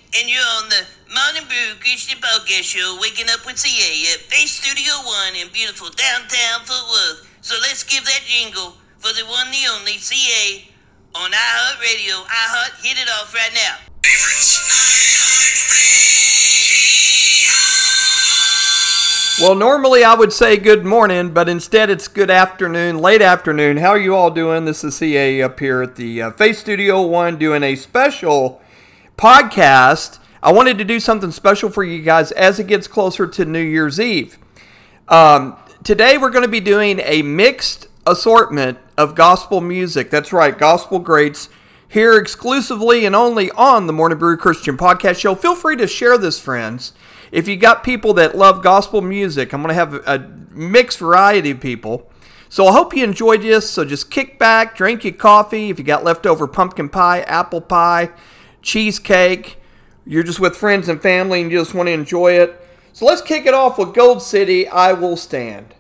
and you're on the Morning Brew Christian Podcast Show, waking up with CA at Face Studio One in beautiful downtown Fort Worth. So let's give that jingle for the one, the only CA on iHeartRadio. iHeart, hit it off right now. Well, normally I would say good morning, but instead it's good afternoon, late afternoon. How are you all doing? This is CA up here at the Face Studio One doing a special podcast. I wanted to do something special for you guys as it gets closer to New Year's Eve. Today we're going to be doing a mixed assortment of gospel music. That's right, gospel greats here exclusively and only on the Morning Brew Christian Podcast Show. Feel free to share this, friends. If you got people that love gospel music, I'm going to have a mixed variety of people. So I hope you enjoyed this. So just kick back, drink your coffee. If you got leftover pumpkin pie, apple pie, cheesecake, you're just with friends and family and you just want to enjoy it. So let's kick it off with Gold City, I Will Stand.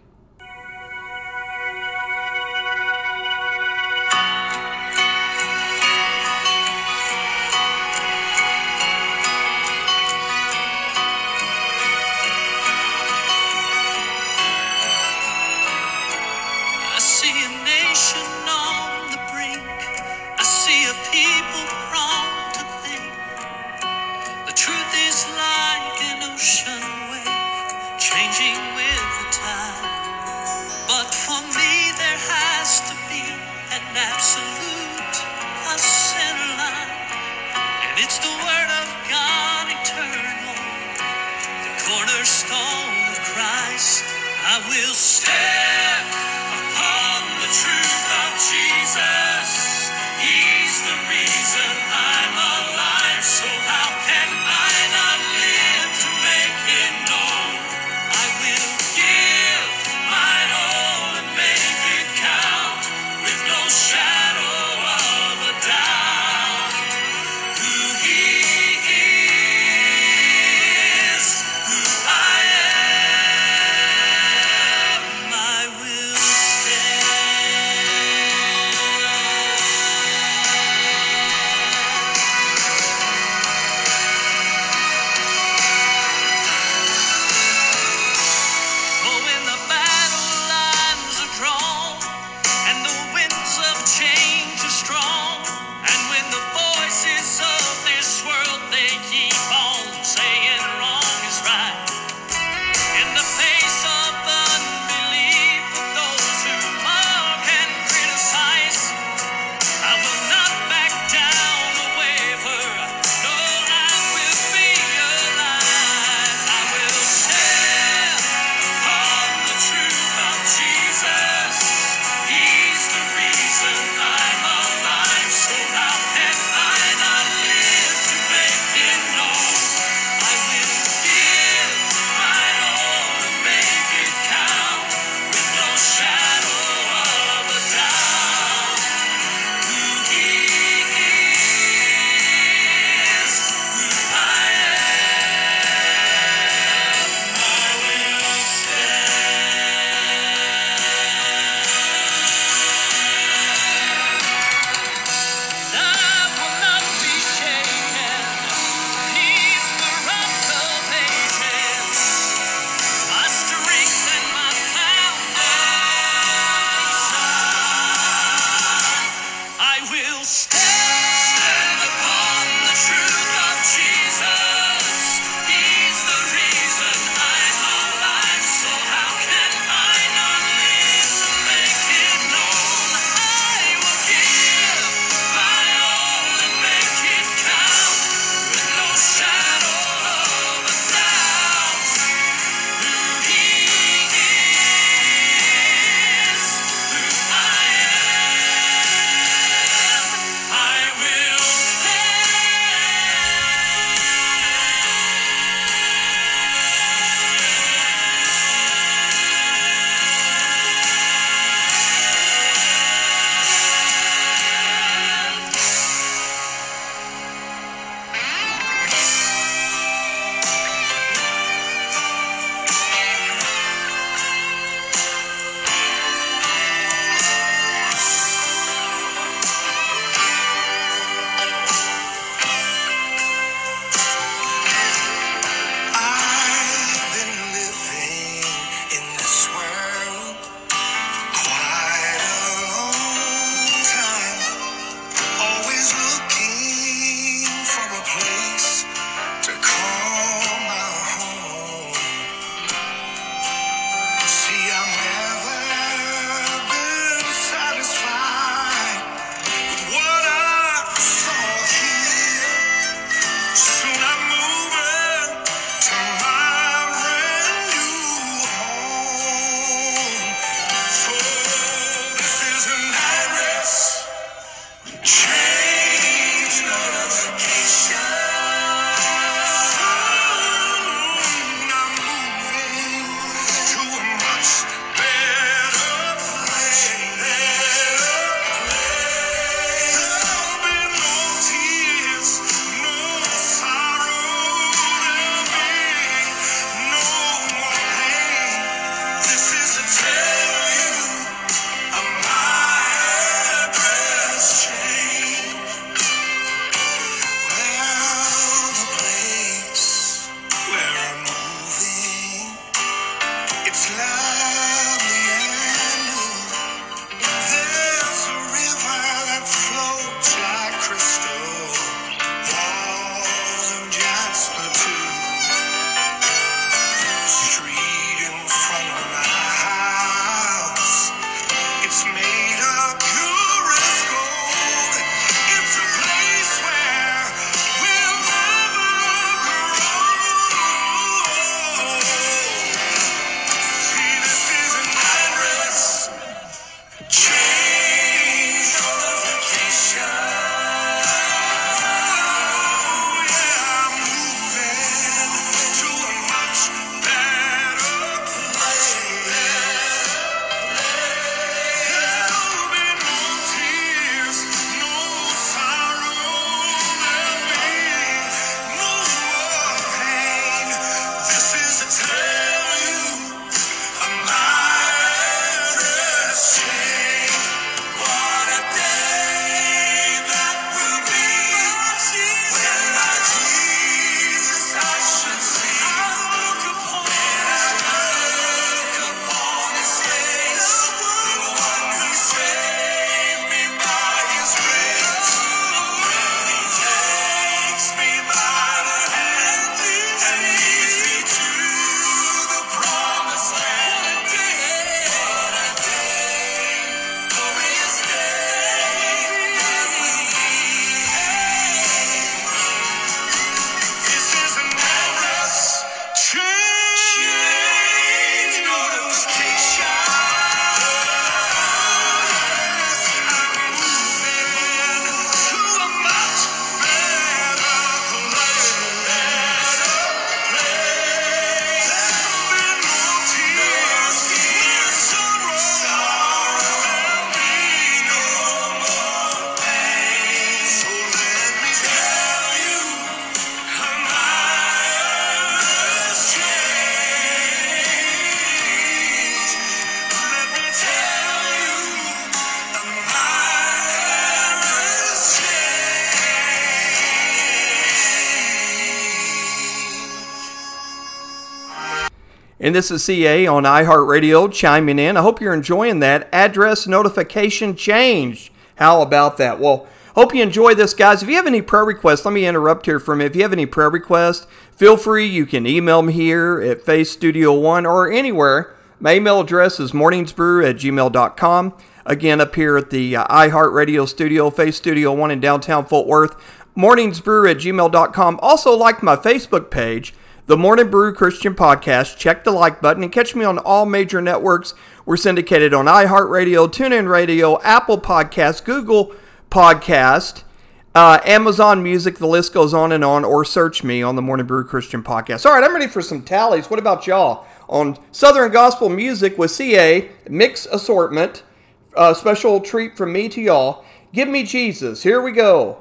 And this is CA on iHeartRadio chiming in. I hope you're enjoying that address notification change. How about that? Well, hope you enjoy this, guys. If you have any prayer requests, let me interrupt here for a minute. If you have any prayer requests, feel free. You can email me here at Faith Studio One or anywhere. My email address is morningsbrew@gmail.com. Again, up here at the iHeartRadio studio, Faith Studio One in downtown Fort Worth, morningsbrew@gmail.com. Also, like my Facebook page, The Morning Brew Christian Podcast. Check the like button and catch me on all major networks. We're syndicated on iHeartRadio, TuneIn Radio, Apple Podcasts, Google Podcast, Amazon Music, the list goes on, or search me on the Morning Brew Christian Podcast. All right, I'm ready for some tallies. What about y'all? On Southern Gospel Music with CA, mix assortment, special treat from me to y'all. Give Me Jesus. Here we go.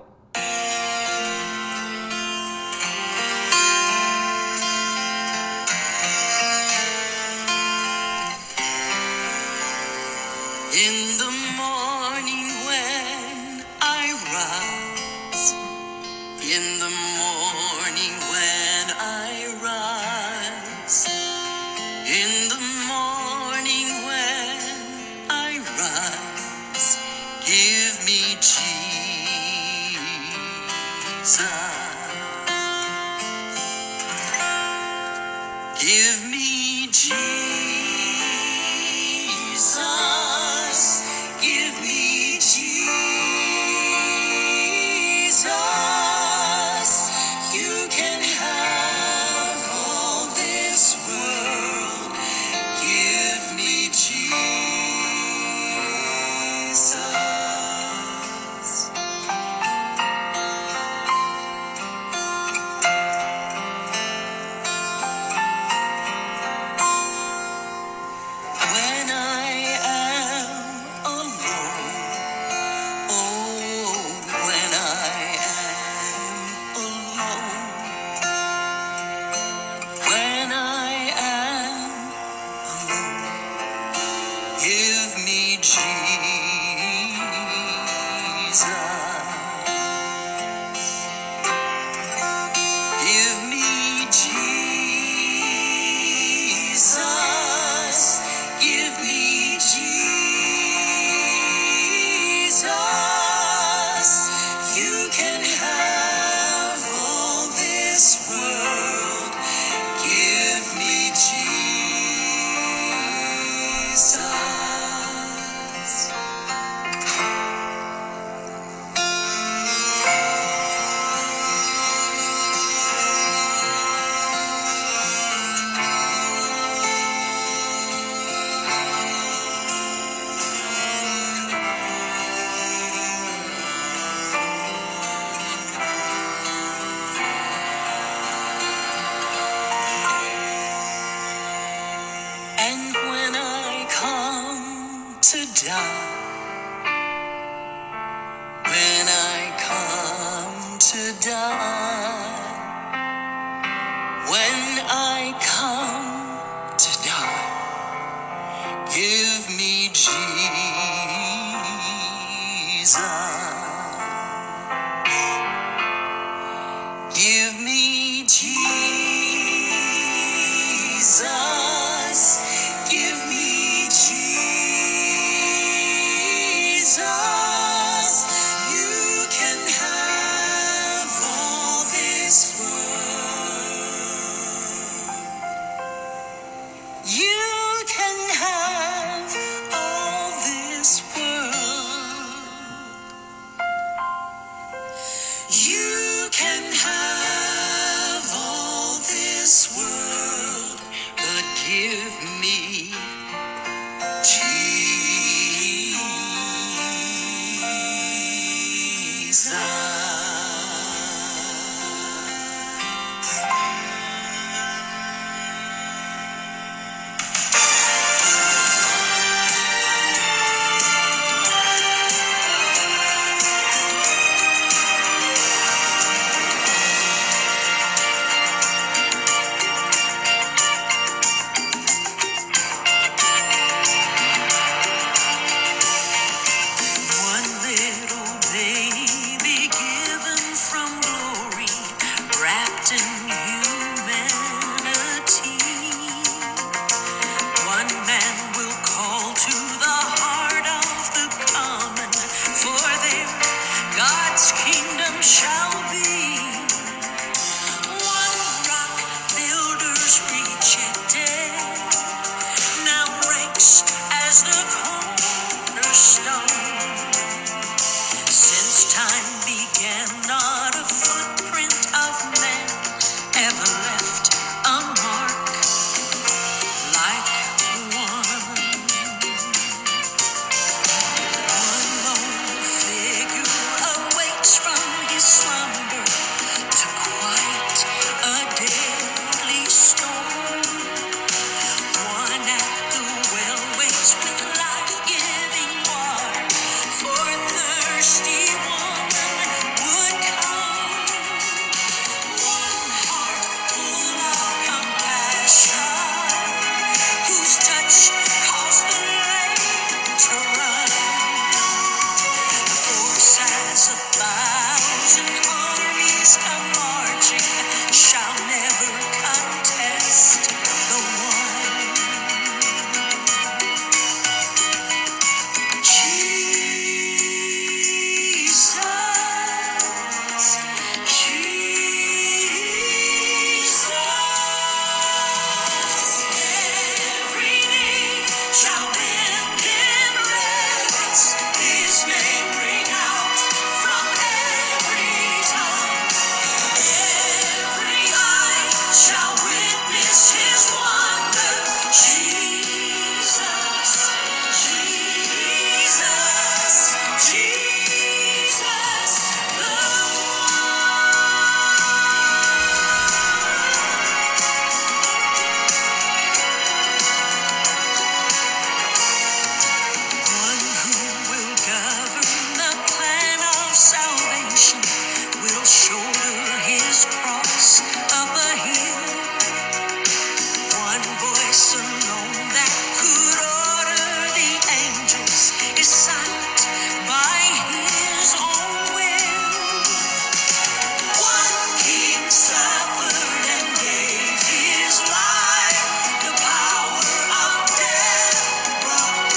shoulder his cross up a hill. One voice alone that could order the angels is silent by his own will. One king suffered and gave his life. The power of death brought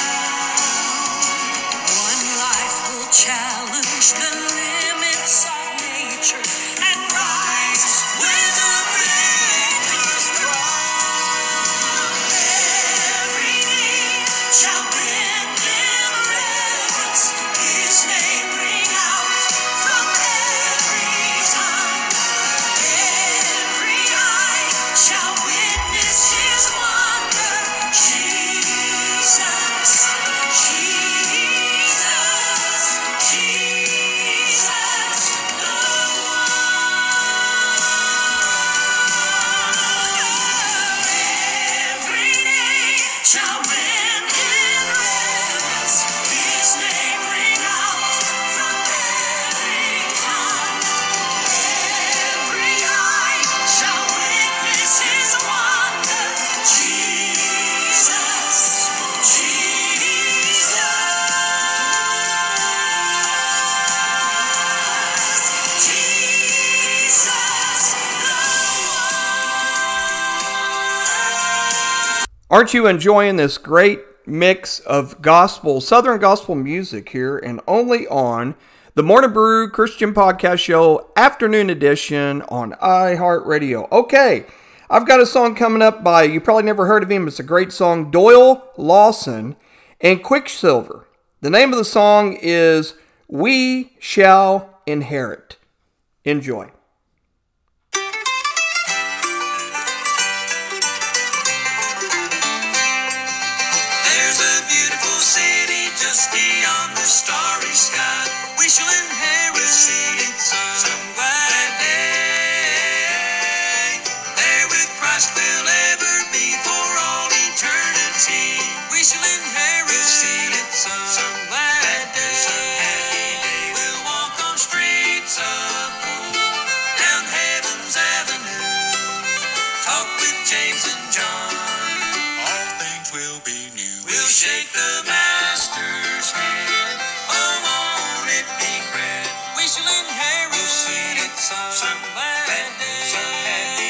down. One life will challenge the limits of nature and rise with the victor's throne. Every knee shall bend in reverence, his name ring out from every tongue. Every eye shall witness his wonder. Jesus, Jesus, Jesus, the one. Every knee shall bend in reverence, his name ring out from every tongue. Every eye shall witness his wonder. Jesus, Jesus, Jesus, the one. Aren't you enjoying this great mix of gospel, Southern gospel music here, and only on the Morning Brew Christian Podcast Show Afternoon Edition on iHeartRadio? Okay, I've got a song coming up by, you probably never heard of him, it's a great song, Doyle Lawson and Quicksilver. The name of the song is We Shall Inherit. Enjoy. There's a beautiful city just beyond the starry sky. We shall inherit it some glad day. There with Christ we'll ever be for all eternity. We shall inherit it some glad day. We'll walk on streets of gold, down heaven's avenue. Talk with James and John. All things will be new. We'll shake the master's hand. Oh, won't it be grand? We shall inherit it some glad day. Some happy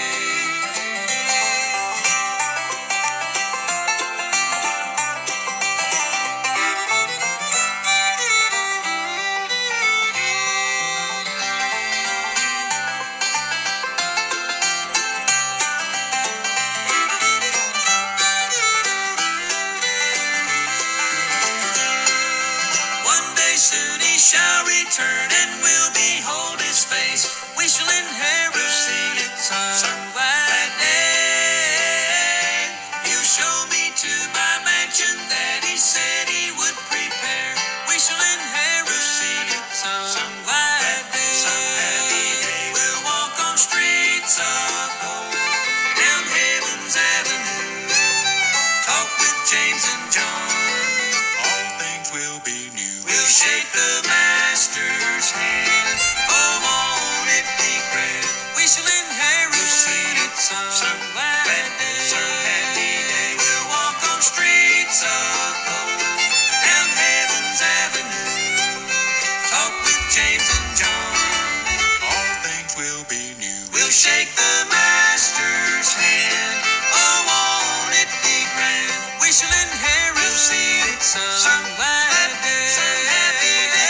One day soon he shall return and we'll behold his face. We shall inherit it some glad day. You show me to my mansion that he said he would prepare. We shall inherit it some glad day. Some happy day. We'll walk on streets of gold, down heaven's avenue. Talk with James and John. All things will be new. We'll shake the master's hand. Oh, won't it be grand? We shall inherit it some glad day. Some happy day. We'll walk on streets of gold, down heaven's avenue. Talk with James and John. All things will be new. We'll shake the master's hand. Oh, won't it be grand? We shall inherit it some glad day. Some happy day.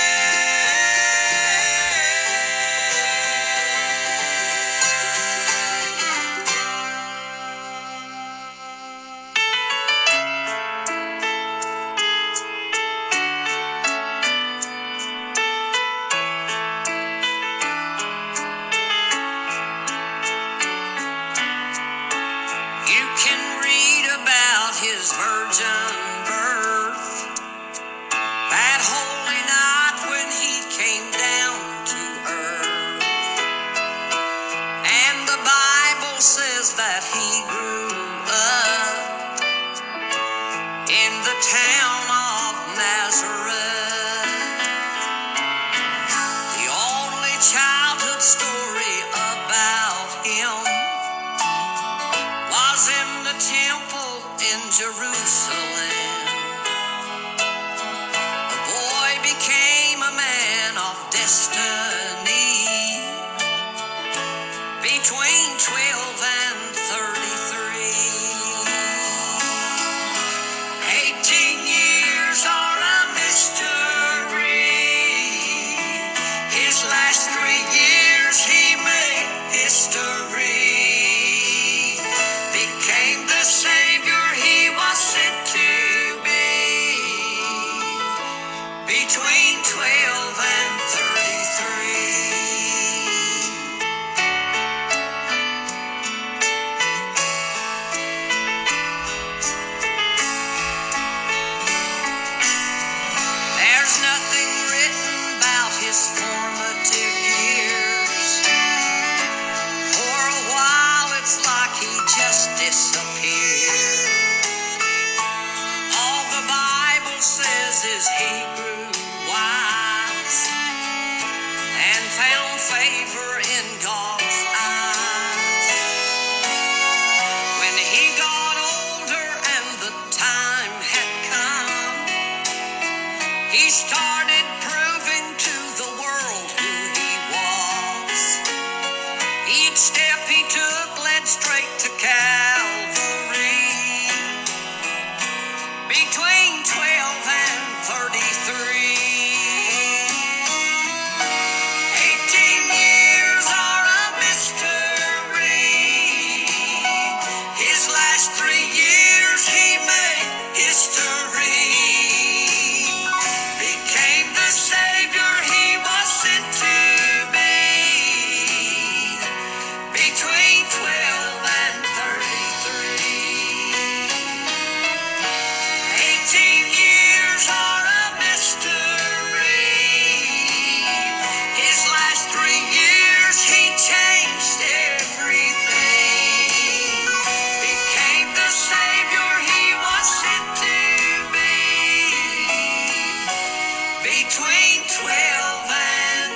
You can read about his virgin birth, that holy night when he came down to earth. And the Bible says that he grew up in the town of Nazareth. The only child Jerusalem. A boy became a man of destiny. Between 12 and 33. 18 years are a mystery. His last 3 years he made history. Became the Savior he was sent to be. Between 12 and 33. There's nothing written about his formative years. For a while it's like he just disappeared. All the Bible says is he grew wise and found favor in God's eyes. When he got older and the time had come, he started proving to the world who he was. Each step he took led straight to Calvary. Between 12 and 33. 18 years are a mystery. His last 3 years he made history. Became the Savior he was sent to be. Between 12 and 33. 18 years are a mystery. His last 3 years he changed everything. Became the Savior he was sent to be. Between 12 and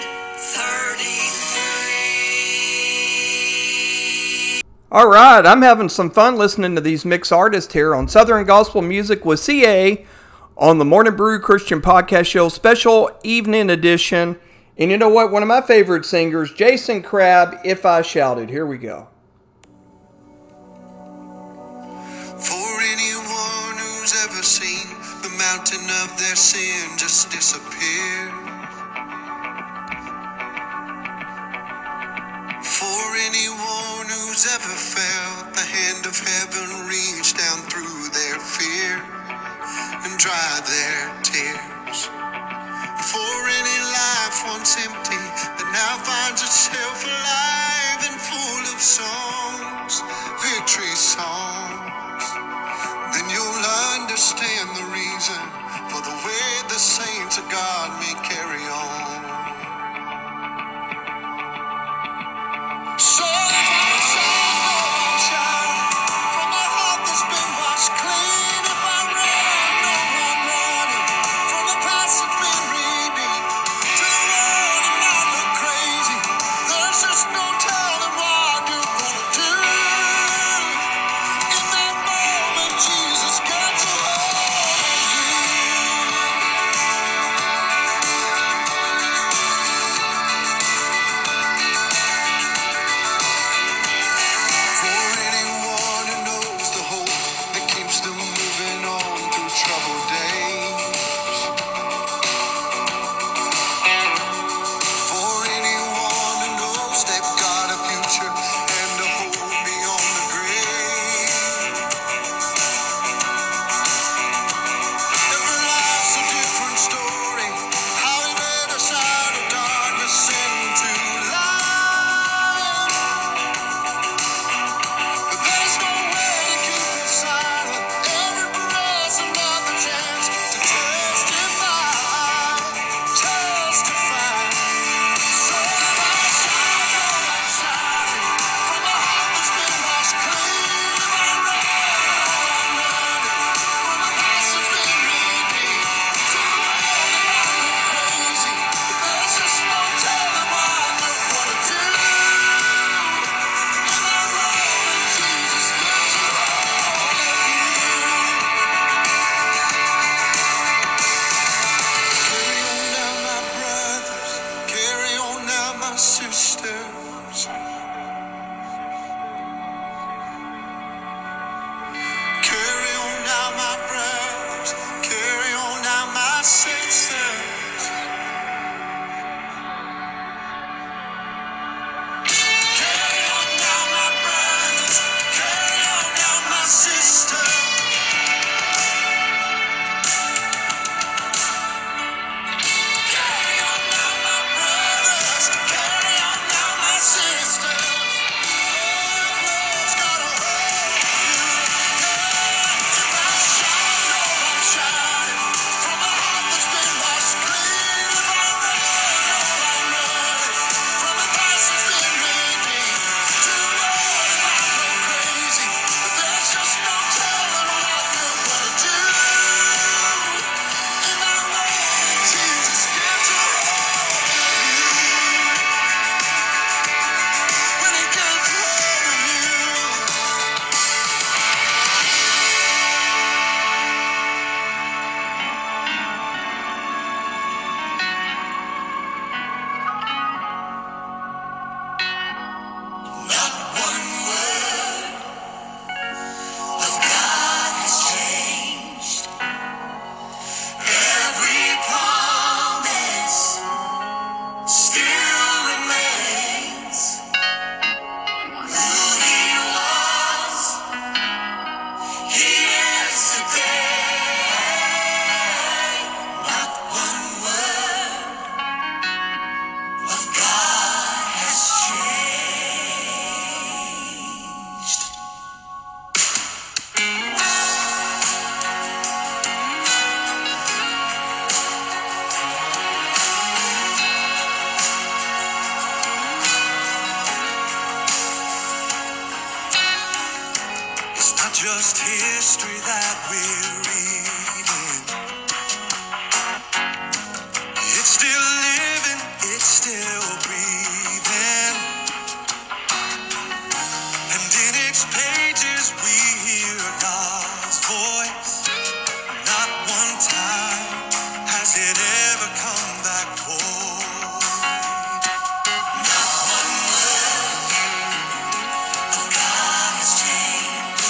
33. All right, I'm having some fun listening to these mixed artists here on Southern Gospel Music with CA on the Morning Brew Christian Podcast Show special evening edition. And you know what? One of my favorite singers, Jason Crabb, If I Shouted. Here we go. For anyone who's ever seen the mountain of their sin just disappear. For anyone who's ever felt the hand of heaven reach down through their fear and dry their tears. For any life once empty that now finds itself alive and full of songs, victory songs, then you'll understand the reason for the way the saints of God may carry on. So if I shout from a heart that's been washed clean, if I run, no, I'm running from a past that's been redeemed, to run and just history that we're reading. It's still living, it's still breathing. And in its pages we hear God's voice. Not one time has it ever come back void. Not one word of God has changed.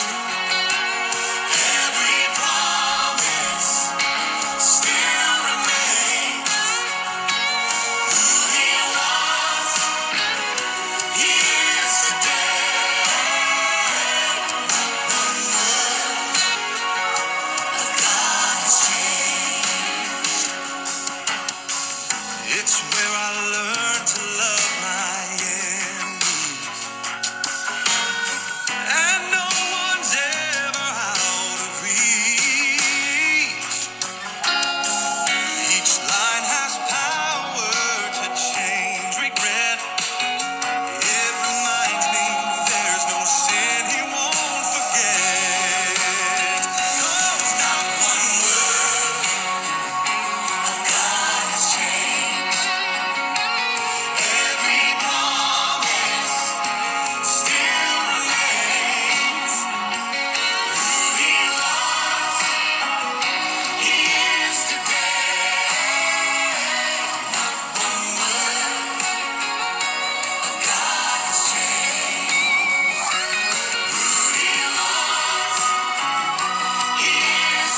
Every promise still remains. Who He was, He is today. One word of God has changed. It's where I learned to love my enemies, and no one's ever out of reach. Each line has power to change regret. It reminds me there's no sin He won't forget. 'Cause not one word of God has changed. Every promise still remains. Who He was, He is today. Not one word of God has changed. Who He was, He is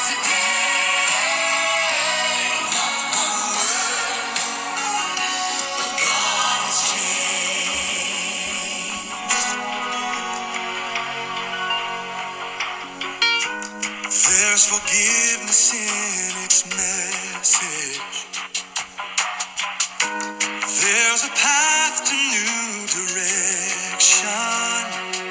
today. Not one word of God has changed. There's forgiveness in its message. There's a path to new direction.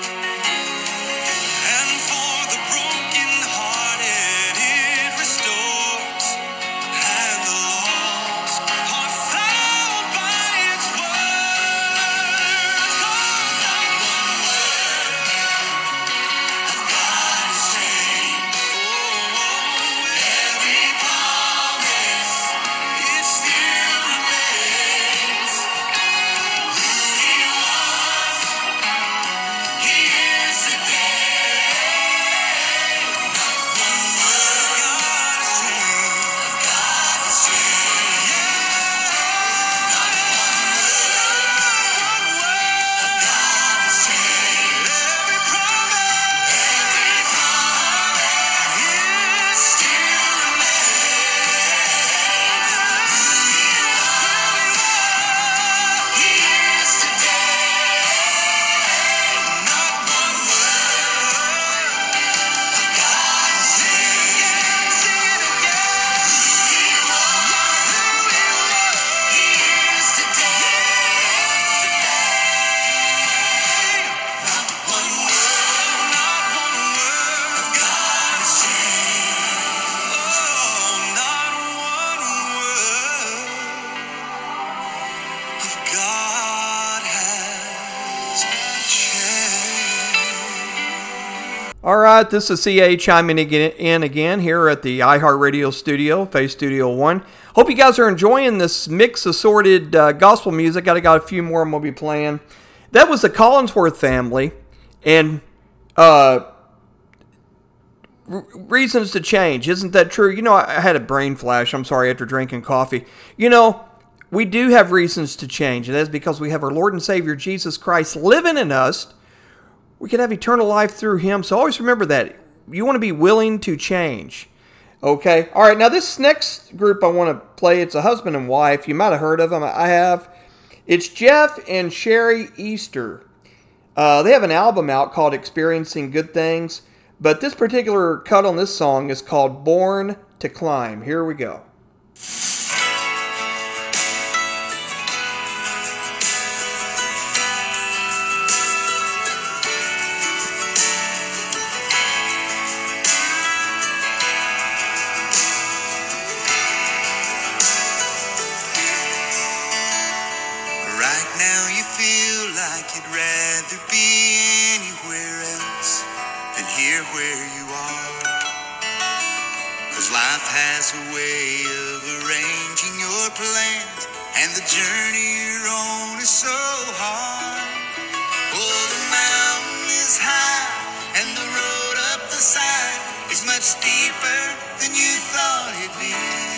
And for the broken-hearted it restores. And the lost are found by its words. 'Cause not one word of God has changed. Every promise, it still remains. Who He was, He is today. Not one word of God has changed. God has changed. Not one word of God has changed. Every promise, it still remains. He is today. Not one word of God has changed. Sing it again. He is today. Not one word of God has changed. Oh, not one word of God has changed. All right, this is CA chiming in again here at the iHeartRadio studio, Face Studio One. Hope you guys are enjoying this mix assorted gospel music. I got a few more I'm going to be playing. That was the Collinsworth family, and reasons to change. Isn't that true? You know, I had a brain flash, I'm sorry, after drinking coffee. You know, we do have reasons to change, and that's because we have our Lord and Savior Jesus Christ living in us. We can have eternal life through Him, so always remember that. You want to be willing to change. Okay? All right, now this next group I want to play, it's a husband and wife. You might have heard of them. I have. It's Jeff and Sherry Easter. They have an album out called Experiencing Good Things, but this particular cut on this song is called Born to Climb. Here we go. Right now you feel like you'd rather be anywhere else. than here where you are. 'Cause life has a way of arranging your plans, and the journey you're on is so hard. Oh, the mountain is high, and the road up the side is much deeper than you thought it'd be.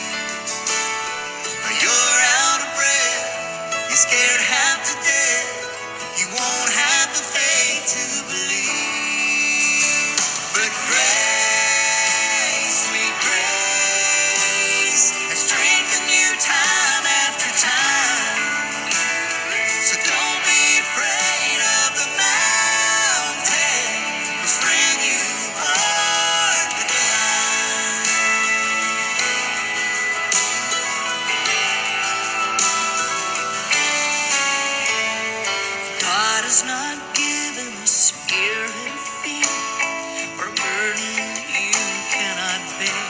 You're out of breath, you're scared half to death, you won't have the faith to believe. But grace, sweet grace, has strengthened you time after time. So don't be afraid of the mountain, 'cause when you are the climb. God has not given a spirit of fear or a burden you cannot bear.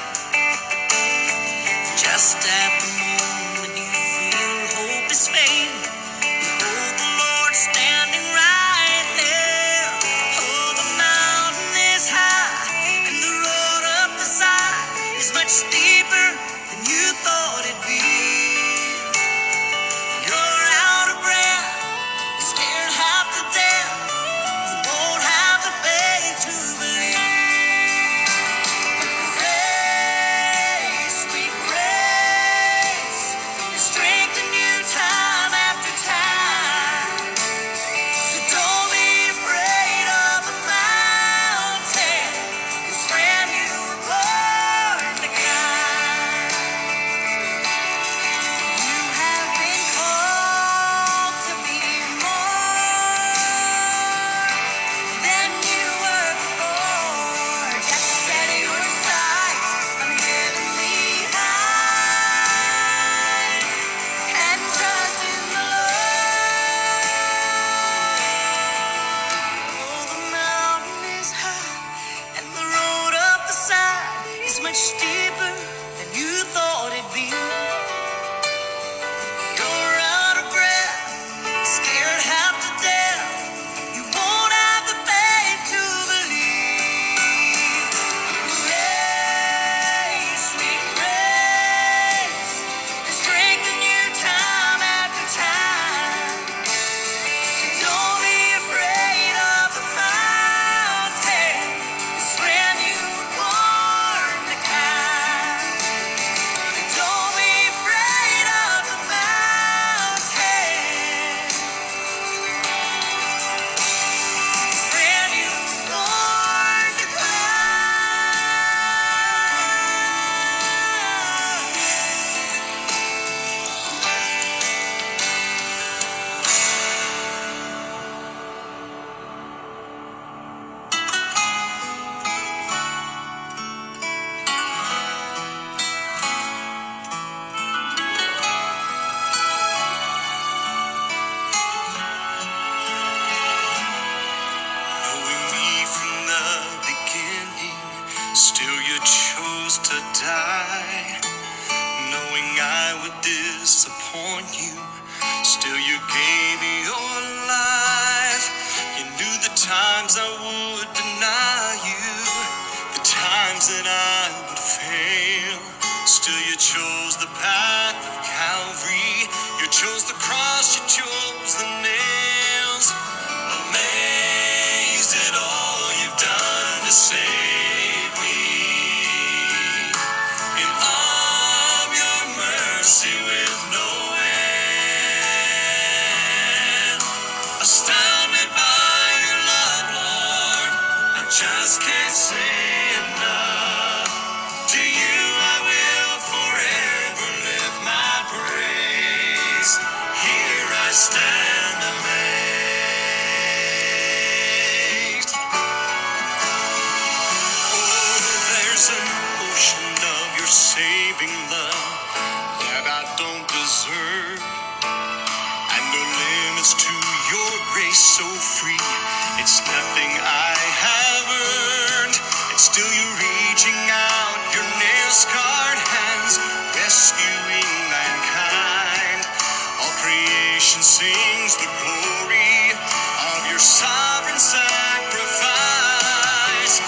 Just at the moment you feel hope is fading, behold the Lord standing right there. Oh, the mountain is high and the road up the side is much deeper than you thought it'd be. You're out of breath, scared half to death, you won't have the faith to believe. Grace, sweet grace, has strengthened you time after time. So don't be afraid of the mountain, 'cause when you were born to climb. You have been called to be more than you were before. Just set your sights on heavenly heights and trust in the Lord. Oh, the mountain is high and the road up the side is much deeper than you thought it'd be. You're out of breath, scared half to death, you won't have the faith to believe. Grace, sweet grace, has strengthened you time after time. So don't be afraid of the mountain, 'cause when you were born to climb. Don't be afraid of the mountain, 'cause when you were born to knowing me from the beginning, still you chose to die. Knowing I would disappoint you, still you gave me your life. You knew the times I would deny you, the times that I would fail. Still you chose the path of Calvary, you chose the cross, you chose the nails. Amazed at all you've done to save me. In all of your mercy with no end. Astounded by your love, Lord, I just can't say enough. To you I will forever lift my praise. Here I stand amazed. Oh, there's an ocean of your saving love that I don't deserve, and no limits to your grace so free. It's nothing I have earned, and still you're reaching out your nail-scarred hands, rescuing mankind. All creation sings the glory of your sovereign sacrifice.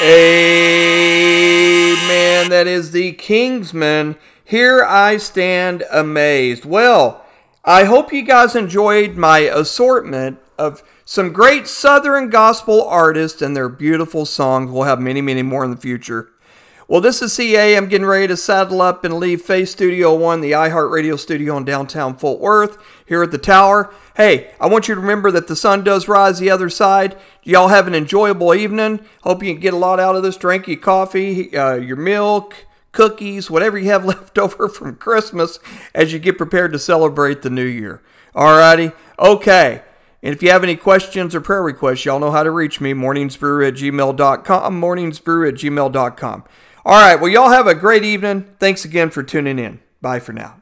Amen. That is the Kingsmen. Here I stand amazed. Well, I hope you guys enjoyed my assortment of some great Southern gospel artists and their beautiful songs. We'll have many, many more in the future. Well, this is CA. I'm getting ready to saddle up and leave Faith Studio One, the iHeartRadio studio in downtown Fort Worth, here at the Tower. Hey, I want you to remember that the sun does rise the other side. Y'all have an enjoyable evening. Hope you can get a lot out of this. Drink your coffee, your milk, cookies, whatever you have left over from Christmas as you get prepared to celebrate the new year. Alrighty? Okay. And if you have any questions or prayer requests, y'all know how to reach me, morningsbrew@gmail.com, morningsbrew@gmail.com. All right, well, y'all have a great evening. Thanks again for tuning in. Bye for now.